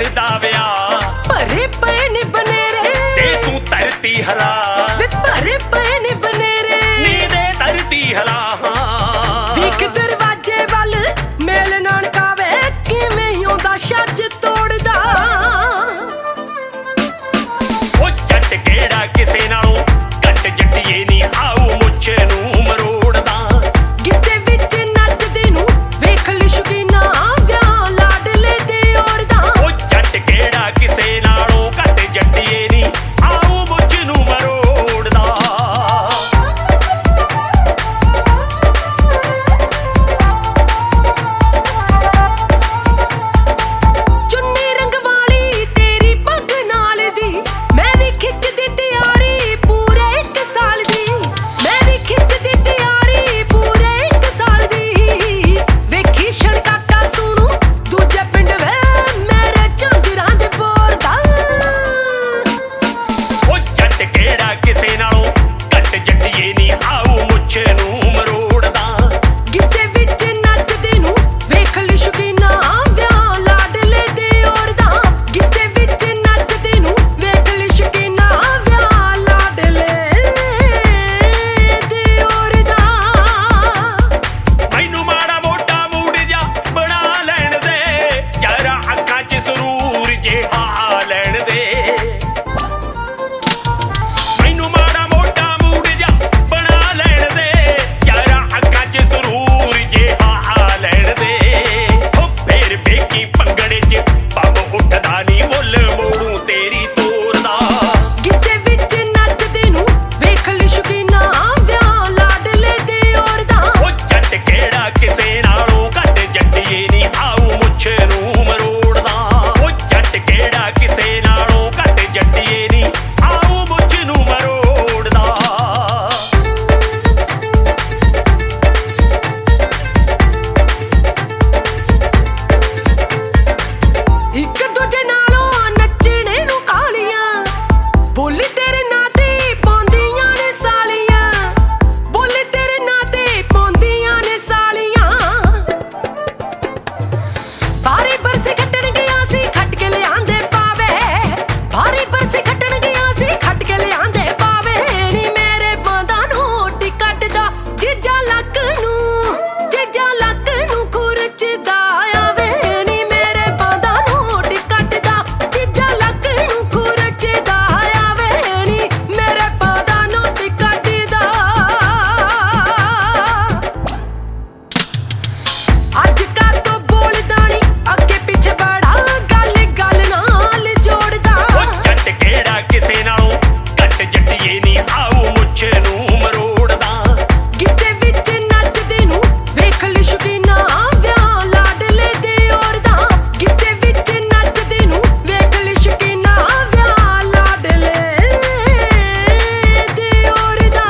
करदा विआह भरे पे ने बनेरे ते तू धरती हला भरे पे ने बनेरे नी दे धरती हला विक दरवाजे वल मेल नानका वे किवें आउंदा छज तोड़दा ओ जट केड़ा किसे नालों घट जट्टिए नी आऊ मुछ नूं मरोड़दा गिद्दे विच नचदे नूं वेख ली शौकीना विआह लाडले दे औरदा ओ जट केड़ा किसे नालों घट जट्टिए नी आऊ मुछ नूं मरोड़दा चुन्नी रंग वाली तेरी पग नाल दी मैं भी खिचदी तैयारी पूरे 1 साल दी मैं भी खिचदी तैयारी पूरे 1 साल दी वेखी छड़काटा सुनू दूजे पिंड वे मेरे झांजरां दे बोर दा ओ जट केड़ा किसे नालों घट जट्टिए नी आऊ मुछ नूं मरोड़दा गिद्दे विच नचदे नूं वेख ली शौकीना विआह लाडले दे औरदा गिद्दे विच नचदे नूं वेख ली शौकीना विआह लाडले दे औरदा मैनू माड़ा मोटा मूड जा बना लैण दे यारा अखां च सुरूर जिहा लैण दे मैनू माड़ा मोटा मूड जा बना लैण दे यारा अखां च सुरूर जिहा लैण दे ओ फेर बेकी पंगड़े च पब उठदा नी मुੱਲ मोड़ू तेरी तोरदा गिद्दे विच नचदे नूं वेख ली शौकीना विआह लाडले दे औरदा ओ जट केड़ा किसे नालों घट जट्टिए नी आऊ मुछ नूं मरोड़दा ओ जट केड़ा किसे नालों घट जट्टिए नी आऊ मुछ नूं मरोड़दा ਇੱਕ ਦੂਜੇ ਨਾਲੋਂ ਨੱਚਣੇ ਨੂੰ ਕਾਲੀਆਂ ਬੋਲੀ ਤੇਰੇ ਨਾਂ ਤੇ ਪਾਉਂਦੀਆਂ ਨੇ ਸਾਲੀਆਂ ਬੋਲੀ ਤੇਰੇ ਨਾਂ ਤੇ ਪਾਉਂਦੀਆਂ ਨੇ ਸਾਲੀਆਂ ਬਾਰੀ ਬਰਸੇ ਖੱਟਣ ਗਿਆ ਸੀ ਖੱਟ ਕੇ ਲਿਆਂਦੇ ਪਾਵੇ ਬਾਰੀ ਬਰਸੇ ਖੱਟਣ ਗਿਆ ਸੀ ਖੱਟ ਕੇ ਲਿਆਂਦੇ ਪਾਵੇ ਨੀ ਮੇਰੇ ਬਾਂਦਾ ਨੋਟ ਕੱਟਦਾ ਜੀਜਾ ਲੱਕ ਨੂੰ ਖੁਰਚਦਾ ਆਵੇ ਨੀ ਮੇਰੇ ਬਾਂਦਾ ਨੋਟ ਕੱਟਦਾ ਜੀਜਾ ਲੱਕ ਨੂੰ ਖੁਰਚਦਾ ਆਵੇ ਨੀ ਮੇਰੇ ਬਾਂਦਾ ਨੋਟ ਕੱਟਦਾ ਅੱਜ ਕੱਲ ਤੋਂ ਬੋਲਦਾ ਨੀ ਅੱਗੇ ਪਿੱਛੇ ਬੜਾ ਗੱਲ ਨਾਲ ਜੋੜਦਾ ओ जट केड़ा किसे नालों घट जट्टिए नी आऊ मुछ नूं मरोड़दा ਗਿੱਧੇ ਵਿੱਚ ਨੱਚਦੇ ਨੂੰ ਵੇਖ ਲੀ ਸ਼ੌਕੀਨਾ ਵਿਆਹ ਲਾਡਲੇ ਦੇ ਔਰਦਾ ਗਿੱਧੇ ਵਿੱਚ ਨੱਚਦੇ ਨੂੰ ਵੇਖ ਲੀ ਸ਼ੌਕੀਨਾ ਵਿਆਹ ਲਾਡਲੇ ਦੇ ਔਰਦਾ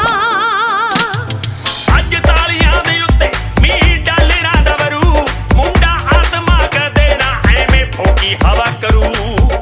ਅੱਜ ਤਾਲੀਆਂ ਦੇ ਉੱਤੇ ਮੀਂਹ ਡਾਲਰਾਂ ਦਾ ਵਰੂ ਮੁੰਡਾ ਆਤਮਾ ਕਦੇ ਨਾ ਐਵੇਂ ਫੋਕੀ ਹਵਾ ਕਰੂ